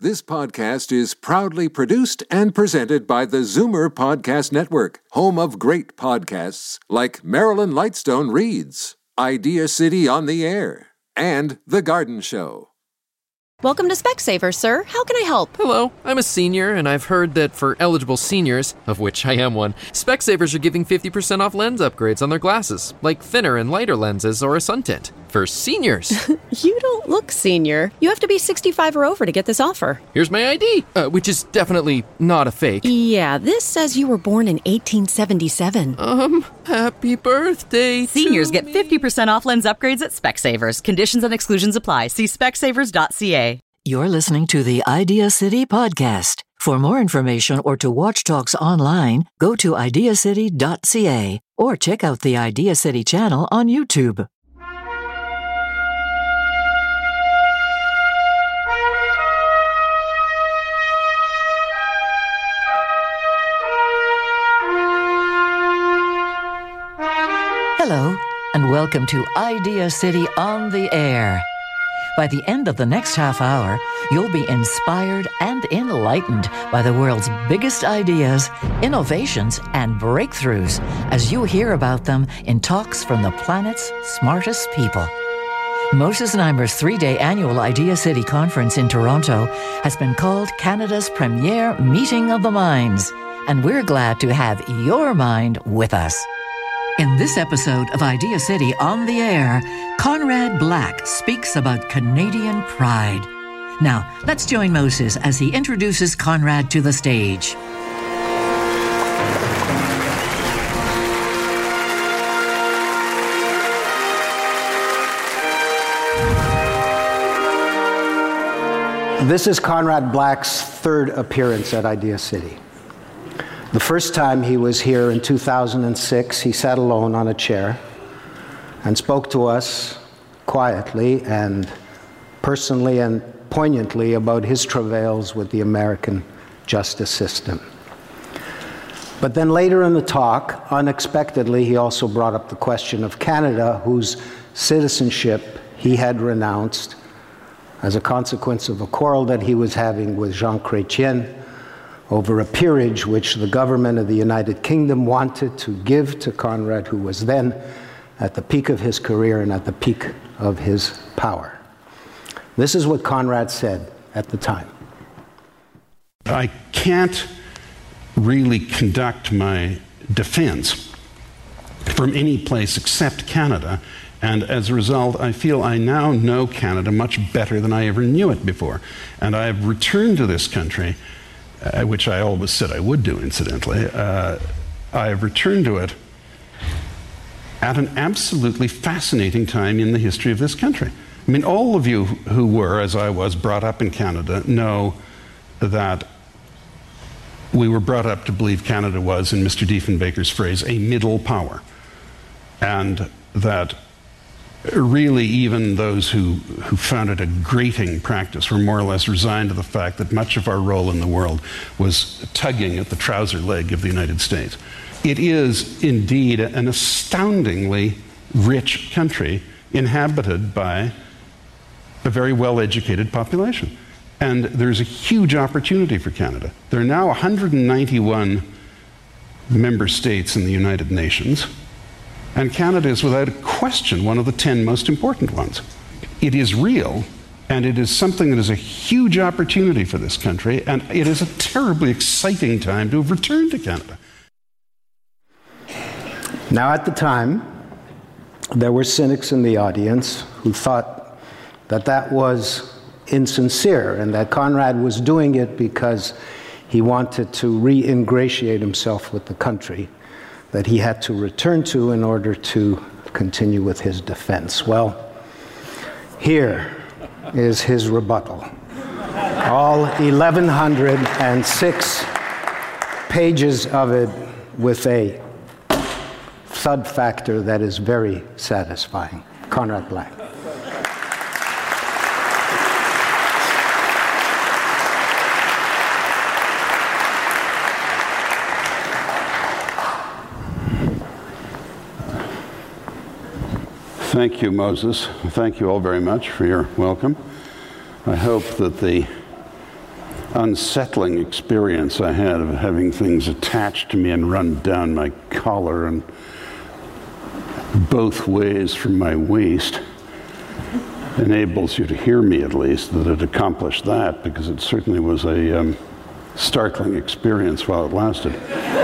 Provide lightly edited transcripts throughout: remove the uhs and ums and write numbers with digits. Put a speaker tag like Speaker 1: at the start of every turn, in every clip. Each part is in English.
Speaker 1: This podcast is proudly produced and presented by the Zoomer Podcast Network, home of great podcasts like Marilyn Lightstone Reads, Idea City on the Air, and The Garden Show.
Speaker 2: Welcome to Specsavers, sir. How can I help?
Speaker 3: Hello, I'm a senior, and I've heard that for eligible seniors, of which I am one, Specsavers are giving 50% off lens upgrades on their glasses, like thinner and lighter lenses or a sun tint. For seniors.
Speaker 2: You don't look senior. You have to be 65 or over to get this offer.
Speaker 3: Here's my ID, which is definitely not a fake.
Speaker 2: Yeah, this says you were born in 1877.
Speaker 3: Happy birthday
Speaker 4: Seniors
Speaker 3: to
Speaker 4: get
Speaker 3: me.
Speaker 4: 50% off lens upgrades at Specsavers. Conditions and exclusions apply. See specsavers.ca.
Speaker 5: You're listening to the Idea City podcast. For more information or to watch talks online, go to ideacity.ca or check out the Idea City channel on YouTube. Hello, and welcome to Idea City on the Air. By the end of the next half hour, you'll be inspired and enlightened by the world's biggest ideas, innovations, and breakthroughs as you hear about them in talks from the planet's smartest people. Moses Neimer's 3-day annual Idea City Conference in Toronto has been called Canada's premier meeting of the minds, and we're glad to have your mind with us. In this episode of Idea City on the Air, Conrad Black speaks about Canadian pride. Now, let's join Moses as he introduces Conrad to the stage.
Speaker 6: This is Conrad Black's third appearance at Idea City. The first time he was here in 2006, he sat alone on a chair and spoke to us quietly and personally and poignantly about his travails with the American justice system. But then later in the talk, unexpectedly, he also brought up the question of Canada, whose citizenship he had renounced as a consequence of a quarrel that he was having with Jean Chrétien over a peerage which the government of the United Kingdom wanted to give to Conrad, who was then at the peak of his career and at the peak of his power. This is what Conrad said at the time.
Speaker 7: I can't really conduct my defense from any place except Canada, and as a result, I feel I now know Canada much better than I ever knew it before. And I've returned to this country, which I always said I would do, incidentally. I have returned to it at an absolutely fascinating time in the history of this country. I mean, all of you who were, as I was, brought up in Canada know that we were brought up to believe Canada was, in Mr. Diefenbaker's phrase, a middle power. And that really even those who found it a grating practice were more or less resigned to the fact that much of our role in the world was tugging at the trouser leg of the United States. It is indeed an astoundingly rich country inhabited by a very well-educated population. And there's a huge opportunity for Canada. There are now 191 member states in the United Nations. And Canada is without a question one of the 10 most important ones. It is real, and it is something that is a huge opportunity for this country, and it is a terribly exciting time to have returned to Canada.
Speaker 6: Now, at the time, there were cynics in the audience who thought that that was insincere and that Conrad was doing it because he wanted to re-ingratiate himself with the country that he had to return to in order to continue with his defense. Well, here is his rebuttal. All 1,106 pages of it with a thud factor that is very satisfying. Conrad Black.
Speaker 7: Thank you, Moses. Thank you all very much for your welcome. I hope that the unsettling experience I had of having things attached to me and run down my collar and both ways from my waist enables you to hear me, at least, that it accomplished that, because it certainly was a startling experience while it lasted.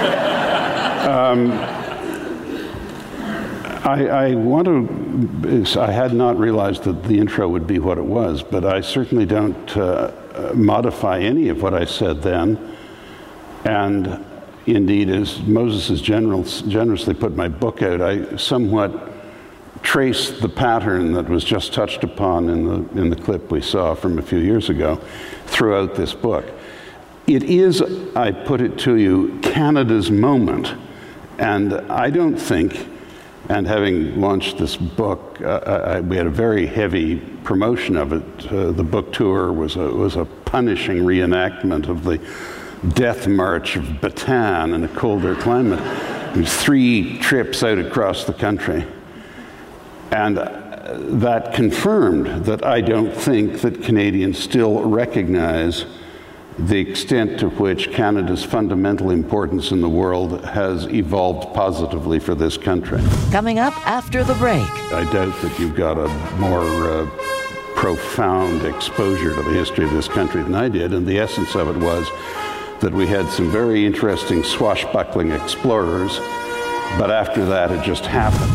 Speaker 7: I had not realized that the intro would be what it was, but I certainly don't modify any of what I said then. And indeed, as Moses has generously put my book out, I somewhat traced the pattern that was just touched upon in the clip we saw from a few years ago throughout this book. It is, I put it to you, Canada's moment. And I don't think, and having launched this book, we had a very heavy promotion of it. The book tour was a punishing reenactment of the death march of Bataan in a colder climate. It was 3 trips out across the country. And that confirmed that I don't think that Canadians still recognize the extent to which Canada's fundamental importance in the world has evolved positively for this country.
Speaker 5: Coming up after the break.
Speaker 7: I doubt that you've got a more profound exposure to the history of this country than I did, and the essence of it was that we had some very interesting swashbuckling explorers, but after that it just happened.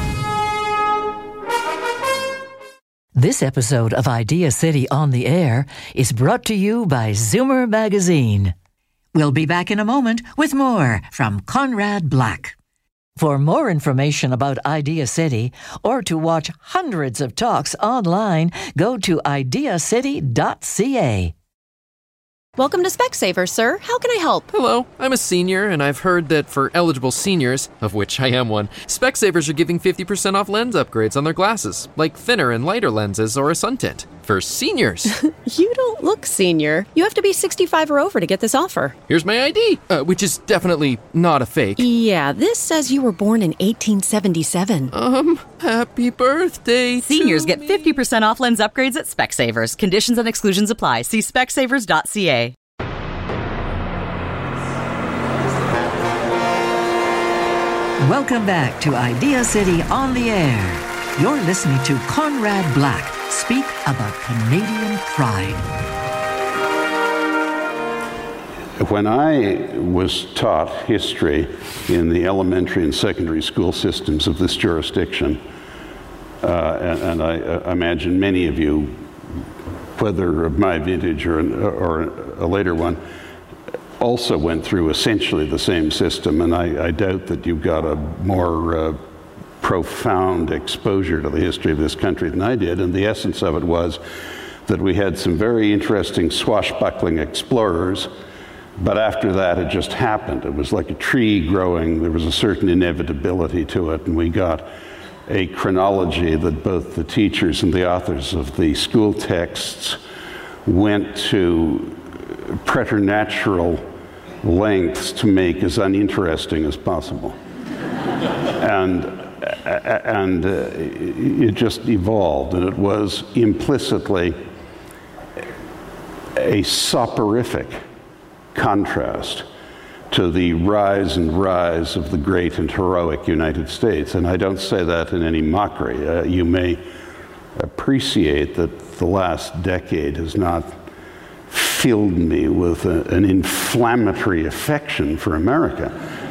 Speaker 5: This episode of Idea City on the Air is brought to you by Zoomer Magazine. We'll be back in a moment with more from Conrad Black. For more information about Idea City or to watch hundreds of talks online, go to ideacity.ca.
Speaker 2: Welcome to Specsavers, sir. How can I help?
Speaker 3: Hello, I'm a senior, and I've heard that for eligible seniors, of which I am one, Specsavers are giving 50% off lens upgrades on their glasses, like thinner and lighter lenses or a sun tint. For seniors.
Speaker 2: You don't look senior. You have to be 65 or over to get this offer.
Speaker 3: Here's my ID, which is definitely not a fake.
Speaker 2: Yeah, this says you were born in 1877.
Speaker 3: Happy birthday
Speaker 4: Seniors
Speaker 3: to
Speaker 4: get 50% off lens upgrades at Specsavers. Conditions and exclusions apply. See specsavers.ca.
Speaker 5: Welcome back to Idea City on the Air. You're listening to Conrad Black speak about Canadian pride.
Speaker 7: When I was taught history in the elementary and secondary school systems of this jurisdiction, and I imagine many of you, whether of my vintage or a later one, also went through essentially the same system, and I doubt that you've got a more profound exposure to the history of this country than I did, and the essence of it was that we had some very interesting swashbuckling explorers, but after that it just happened. It was like a tree growing. There was a certain inevitability to it, and we got a chronology that both the teachers and the authors of the school texts went to preternatural lengths to make as uninteresting as possible. And it just evolved, and it was implicitly a soporific contrast to the rise of the great and heroic United States. And I don't say that in any mockery. You may appreciate that the last decade has not filled me with an inflammatory affection for America.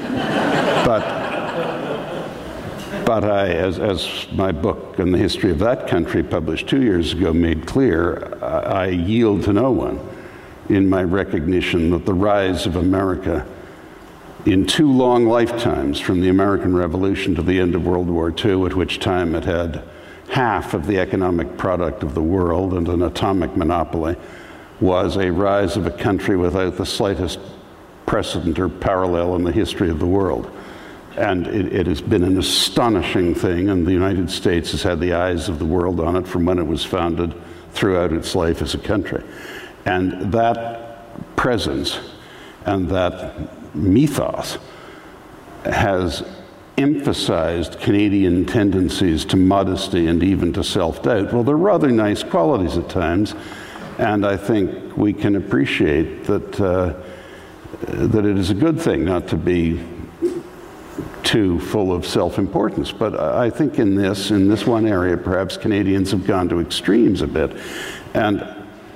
Speaker 7: But I, as my book on the history of that country published 2 years ago made clear, I yield to no one in my recognition that the rise of America in 2 long lifetimes, from the American Revolution to the end of World War II, at which time it had half of the economic product of the world and an atomic monopoly, was a rise of a country without the slightest precedent or parallel in the history of the world. And it has been an astonishing thing, and the United States has had the eyes of the world on it from when it was founded throughout its life as a country. And that presence and that mythos has emphasized Canadian tendencies to modesty and even to self-doubt. Well, they're rather nice qualities at times, And I think we can appreciate that it is a good thing not to be too full of self-importance. But I think in this one area, perhaps Canadians have gone to extremes a bit. And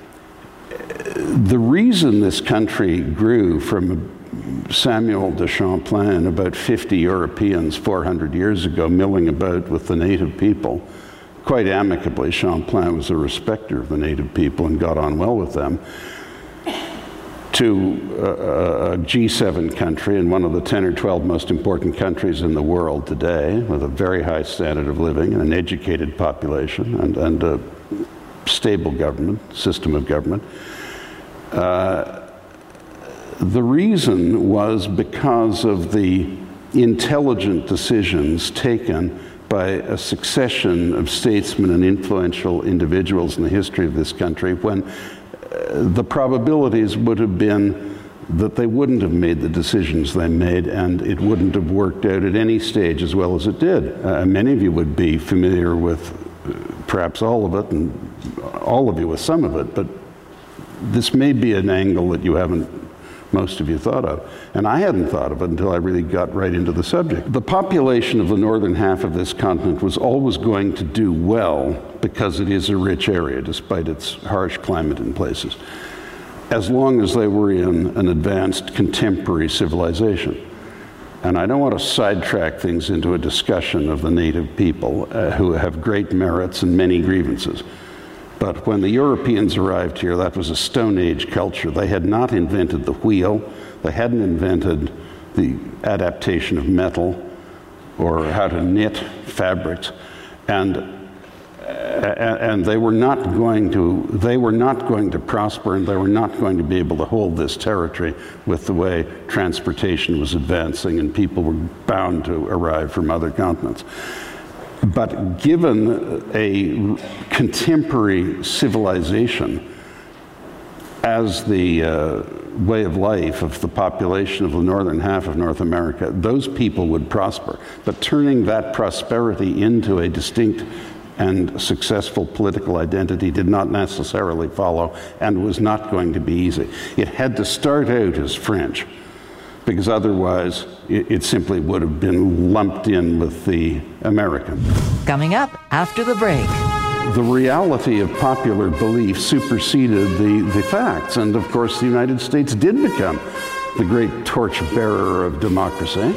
Speaker 7: the reason this country grew from Samuel de Champlain, about 50 Europeans 400 years ago, milling about with the native people, quite amicably. Champlain was a respecter of the native people and got on well with them, to a G7 country and one of the 10 or 12 most important countries in the world today, with a very high standard of living and an educated population and a stable government, system of government. The reason was because of the intelligent decisions taken by a succession of statesmen and influential individuals in the history of this country, when the probabilities would have been that they wouldn't have made the decisions they made, and it wouldn't have worked out at any stage as well as it did. Many of you would be familiar with perhaps all of it, and all of you with some of it, but this may be an angle that you haven't, most of you, thought of. And I hadn't thought of it until I really got right into the subject. The population of the northern half of this continent was always going to do well because it is a rich area, despite its harsh climate in places, as long as they were in an advanced contemporary civilization. And I don't want to sidetrack things into a discussion of the native people who have great merits and many grievances. But when the Europeans arrived here, that was a Stone Age culture. They had not invented the wheel. They hadn't invented the adaptation of metal or how to knit fabrics. And they were not going to prosper, and they were not going to be able to hold this territory with the way transportation was advancing and people were bound to arrive from other continents. But given a contemporary civilization as the way of life of the population of the northern half of North America, those people would prosper. But turning that prosperity into a distinct and successful political identity did not necessarily follow, and was not going to be easy. It had to start out as French, because otherwise it simply would have been lumped in with the American.
Speaker 5: Coming up after the break.
Speaker 7: The reality of popular belief superseded the facts, and of course the United States did become the great torchbearer of democracy.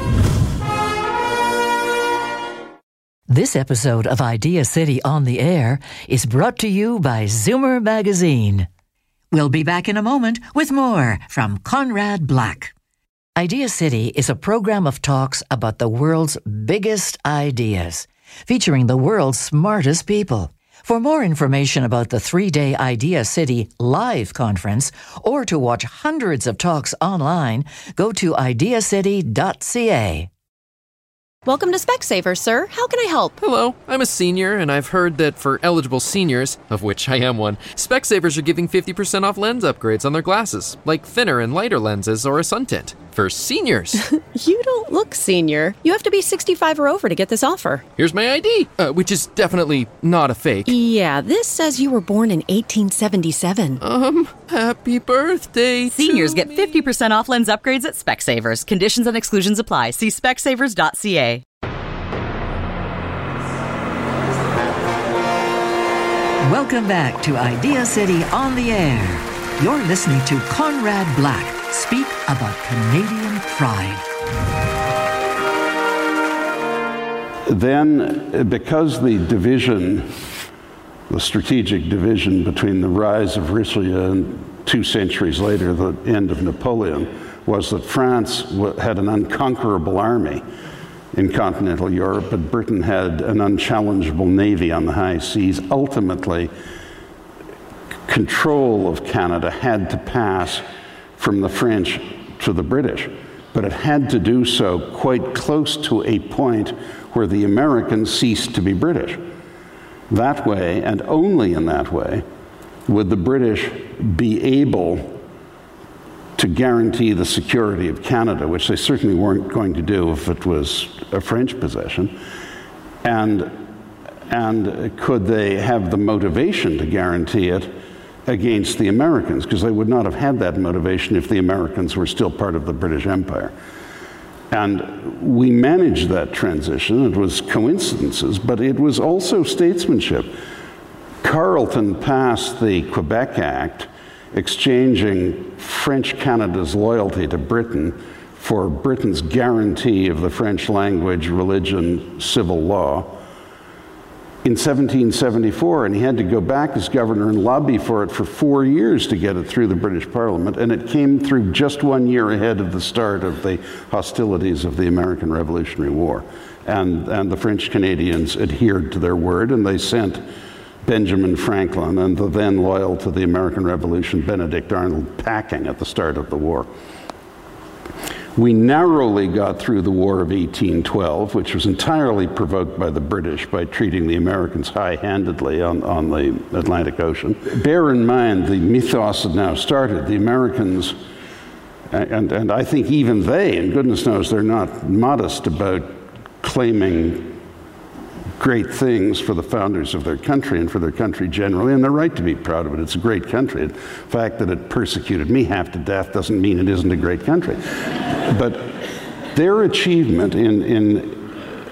Speaker 5: This episode of Idea City on the Air is brought to you by Zoomer Magazine. We'll be back in a moment with more from Conrad Black. Idea City is a program of talks about the world's biggest ideas, featuring the world's smartest people. For more information about the 3-day Idea City live conference, or to watch hundreds of talks online, go to ideacity.ca.
Speaker 2: Welcome to Specsavers, sir. How can I help?
Speaker 3: Hello, I'm a senior, and I've heard that for eligible seniors, of which I am one, Specsavers are giving 50% off lens upgrades on their glasses, like thinner and lighter lenses or a sun tint. For seniors.
Speaker 2: You don't look senior. You have to be 65 or over to get this offer.
Speaker 3: Here's my ID, which is definitely not a fake.
Speaker 2: Yeah, this says you were born in 1877.
Speaker 3: Happy birthday
Speaker 4: Seniors
Speaker 3: to
Speaker 4: get 50% off lens upgrades at Specsavers. Conditions and exclusions apply. See specsavers.ca.
Speaker 5: Welcome back to Idea City on the Air. You're listening to Conrad Black speak about Canadian pride.
Speaker 7: Then, because the strategic division between the rise of Richelieu and 2 centuries later, the end of Napoleon, was that France had an unconquerable army in continental Europe, but Britain had an unchallengeable navy on the high seas. Ultimately, control of Canada had to pass from the French to the British, but it had to do so quite close to a point where the Americans ceased to be British. That way, and only in that way, would the British be able to guarantee the security of Canada, which they certainly weren't going to do if it was a French possession, and could they have the motivation to guarantee it against the Americans, because they would not have had that motivation if the Americans were still part of the British Empire. And we managed that transition. It was coincidences, but it was also statesmanship. Carleton passed the Quebec Act, exchanging French Canada's loyalty to Britain for Britain's guarantee of the French language, religion, civil law in 1774, and he had to go back as governor and lobby for it for 4 years to get it through the British Parliament, and it came through just 1 year ahead of the start of the hostilities of the American Revolutionary War. And the French Canadians adhered to their word, and they sent Benjamin Franklin and the then loyal to the American Revolution Benedict Arnold packing at the start of the war. We narrowly got through the War of 1812, which was entirely provoked by the British by treating the Americans high-handedly on the Atlantic Ocean. Bear in mind, the mythos had now started. The Americans, and I think even they, and goodness knows they're not modest about claiming great things for the founders of their country and for their country generally, and they're right to be proud of it. It's a great country. The fact that it persecuted me half to death doesn't mean it isn't a great country. But their achievement in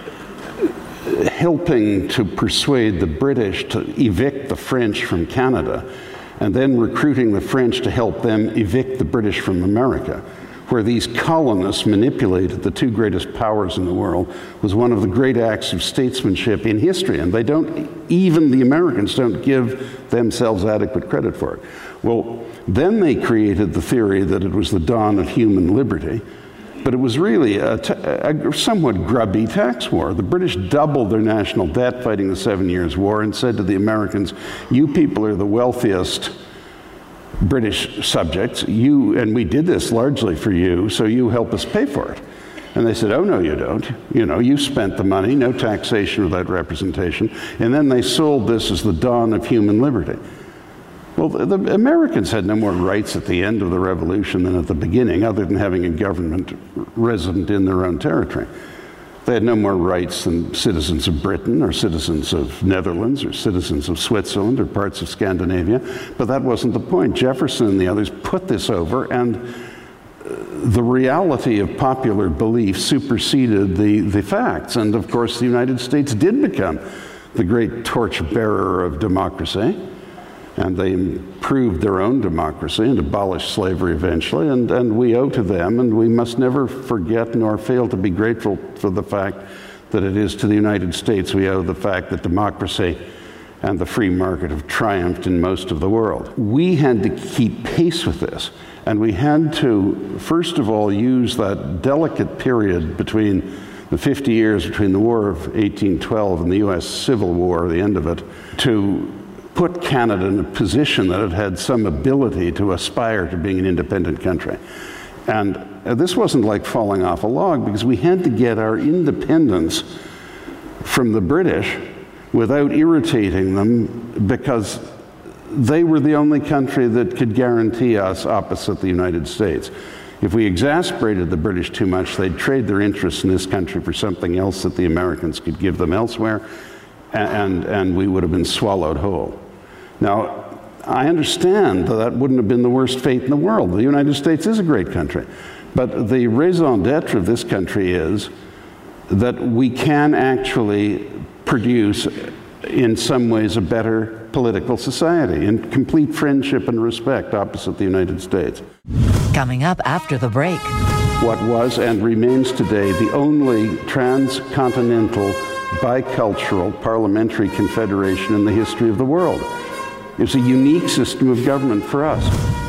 Speaker 7: helping to persuade the British to evict the French from Canada, and then recruiting the French to help them evict the British from America, where these colonists manipulated the two greatest powers in the world, was one of the great acts of statesmanship in history. And they don't, even the Americans don't give themselves adequate credit for it. Well, then they created the theory that it was the dawn of human liberty, but it was really a somewhat grubby tax war. The British doubled their national debt fighting the 7 Years' War and said to the Americans, you people are the wealthiest British subjects, and we did this largely for you, so you help us pay for it. And they said, oh, no, you don't. You know, you spent the money, no taxation without representation. And then they sold this as the dawn of human liberty. Well, the Americans had no more rights at the end of the Revolution than at the beginning, other than having a government resident in their own territory. They had no more rights than citizens of Britain or citizens of Netherlands or citizens of Switzerland or parts of Scandinavia, but that wasn't the point. Jefferson and the others put this over, and the reality of popular belief superseded the facts. And of course, the United States did become the great torchbearer of democracy, and they improved their own democracy and abolished slavery eventually, and we owe to them, and we must never forget nor fail to be grateful for the fact that it is to the United States we owe the fact that democracy and the free market have triumphed in most of the world. We had to keep pace with this, and we had to, first of all, use that delicate period between the 50 years between the War of 1812 and the U.S. Civil War, the end of it, to put Canada in a position that it had some ability to aspire to being an independent country. And this wasn't like falling off a log, because we had to get our independence from the British without irritating them, because they were the only country that could guarantee us opposite the United States. If we exasperated the British too much, they'd trade their interests in this country for something else that the Americans could give them elsewhere, and we would have been swallowed whole. Now, I understand that wouldn't have been the worst fate in the world. The United States is a great country. But the raison d'etre of this country is that we can actually produce, in some ways, a better political society in complete friendship and respect opposite the United States.
Speaker 5: Coming up after the break.
Speaker 7: What was and remains today the only transcontinental bicultural parliamentary confederation in the history of the world. It's a unique system of government for us.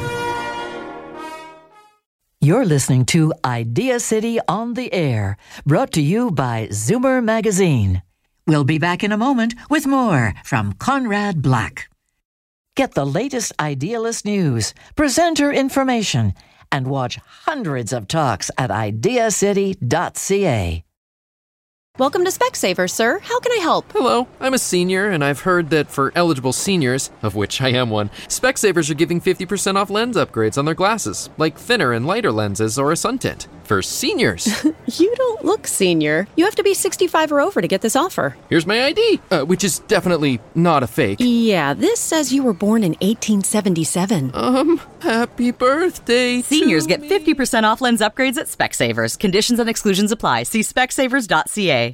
Speaker 5: You're listening to Idea City on the Air, brought to you by Zoomer Magazine. We'll be back in a moment with more from Conrad Black. Get the latest idealist news, presenter information, and watch hundreds of talks at ideacity.ca.
Speaker 2: Welcome to Specsavers, sir. How can I help?
Speaker 3: Hello, I'm a senior, and I've heard that for eligible seniors, of which I am one, Specsavers are giving 50% off lens upgrades on their glasses, like thinner and lighter lenses or a sun tint. For seniors.
Speaker 2: You don't look senior. You have to be 65 or over to get this offer.
Speaker 3: Here's my ID, which is definitely not a fake.
Speaker 2: Yeah, this says you were born in 1877.
Speaker 3: Happy birthday.
Speaker 4: Seniors get 50% off lens upgrades at Specsavers. Conditions and exclusions apply. See specsavers.ca.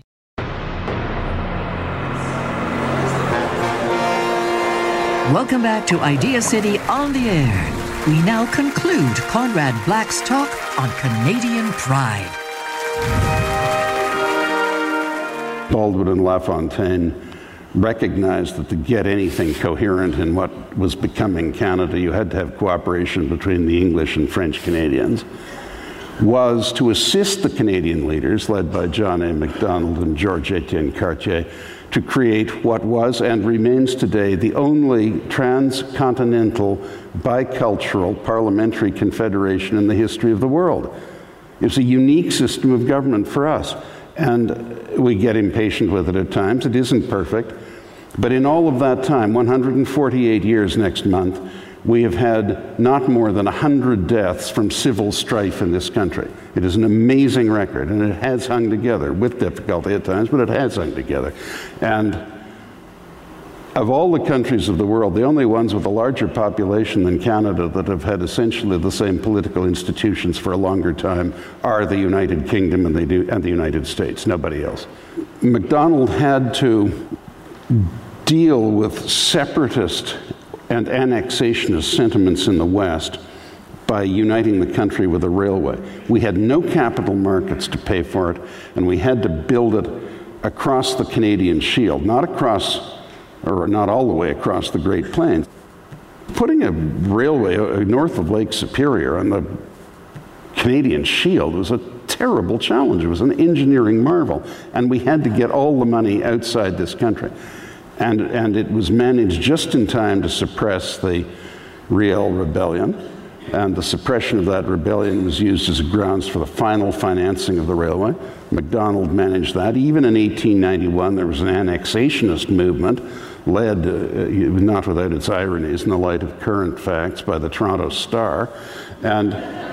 Speaker 5: Welcome back to Idea City on the Air. We now conclude Conrad Black's talk on Canadian pride.
Speaker 7: Baldwin and LaFontaine recognized that to get anything coherent in what was becoming Canada, you had to have cooperation between the English and French Canadians, was to assist the Canadian leaders, led by John A. Macdonald and Georges-Étienne Cartier, to create what was and remains today the only transcontinental bicultural parliamentary confederation in the history of the world. It's a unique system of government for us, and we get impatient with it at times. It isn't perfect, but in all of that time, 148 years next month, we have had not more than 100 deaths from civil strife in this country. It is an amazing record, and it has hung together, with difficulty at times, but it has hung together. And of all the countries of the world, the only ones with a larger population than Canada that have had essentially the same political institutions for a longer time are the United Kingdom and the United States, nobody else. Macdonald had to deal with separatist and annexationist sentiments in the West by uniting the country with a railway. We had no capital markets to pay for it, and we had to build it across the Canadian Shield, not all the way across the Great Plains. Putting a railway north of Lake Superior on the Canadian Shield was a terrible challenge. It was an engineering marvel, and we had to get all the money outside this country. And it was managed just in time to suppress the Riel Rebellion, and the suppression of that rebellion was used as grounds for the final financing of the railway. Macdonald managed that. Even in 1891, there was an annexationist movement led, not without its ironies, in the light of current facts, by the Toronto Star. And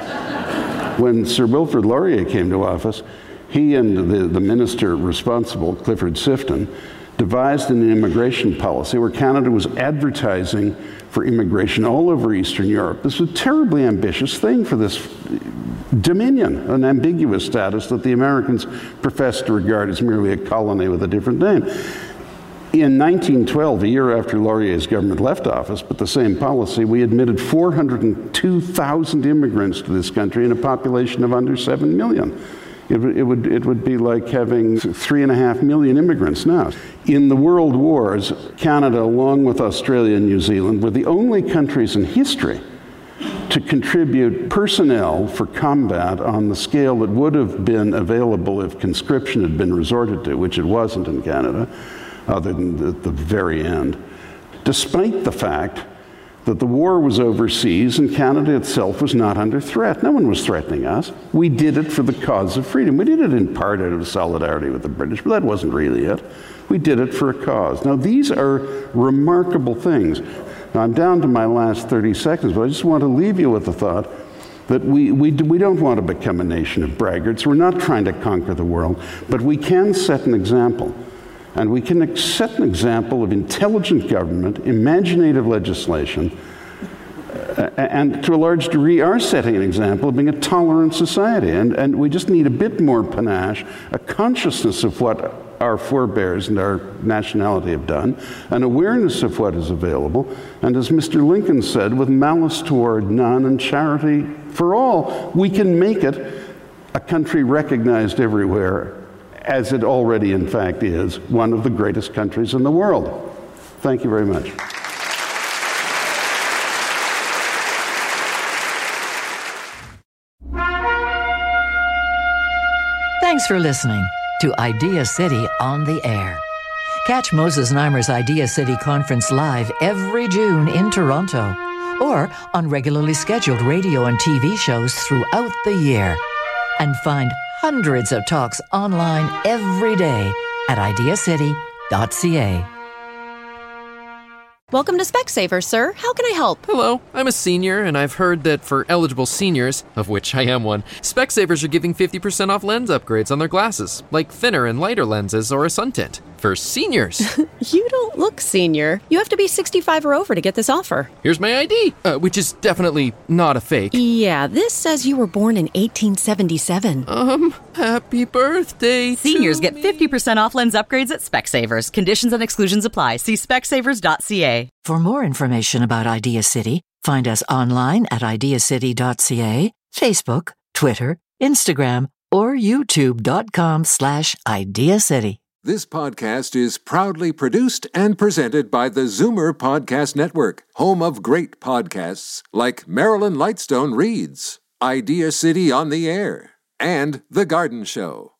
Speaker 7: when Sir Wilfrid Laurier came to office, he and the minister responsible, Clifford Sifton, devised an immigration policy where Canada was advertising for immigration all over Eastern Europe. This was a terribly ambitious thing for this dominion, an ambiguous status that the Americans professed to regard as merely a colony with a different name. In 1912, a year after Laurier's government left office, but the same policy, we admitted 402,000 immigrants to this country in a population of under 7 million. It would be like having 3.5 million immigrants now. In the world wars, Canada, along with Australia and New Zealand, were the only countries in history to contribute personnel for combat on the scale that would have been available if conscription had been resorted to, which it wasn't in Canada, other than at the very end, despite the fact that the war was overseas and Canada itself was not under threat. No one was threatening us. We did it for the cause of freedom. We did it in part out of solidarity with the British, but that wasn't really it. We did it for a cause. Now, these are remarkable things. Now, I'm down to my last 30 seconds, but I just want to leave you with the thought that we don't want to become a nation of braggarts. We're not trying to conquer the world, but we can set an example. And we can set an example of intelligent government, imaginative legislation, and to a large degree are setting an example of being a tolerant society. And we just need a bit more panache, a consciousness of what our forebears and our nationality have done, an awareness of what is available, and as Mr. Lincoln said, with malice toward none and charity for all, we can make it a country recognized everywhere, as it already, in fact, is one of the greatest countries in the world. Thank you very much.
Speaker 5: Thanks for listening to Idea City on the Air. Catch Moses Znaimer's Idea City Conference live every June in Toronto, or on regularly scheduled radio and TV shows throughout the year. And find hundreds of talks online every day at ideacity.ca.
Speaker 2: Welcome to Specsavers, sir. How can I help?
Speaker 3: Hello, I'm a senior, and I've heard that for eligible seniors, of which I am one, Specsavers are giving 50% off lens upgrades on their glasses, like thinner and lighter lenses or a sun tint. For seniors.
Speaker 2: You don't look senior. You have to be 65 or over to get this offer.
Speaker 3: Here's my ID, which is definitely not a fake.
Speaker 2: Yeah, this says you were born in 1877.
Speaker 3: Happy birthday
Speaker 4: Seniors
Speaker 3: to
Speaker 4: get
Speaker 3: me.
Speaker 4: 50% off lens upgrades at Specsavers. Conditions and exclusions apply. See specsavers.ca.
Speaker 5: For more information about Idea City, find us online at ideacity.ca, Facebook, Twitter, Instagram, or youtube.com/ideacity.
Speaker 1: This podcast is proudly produced and presented by the Zoomer Podcast Network, home of great podcasts like Marilyn Lightstone Reads, Idea City on the Air, and The Garden Show.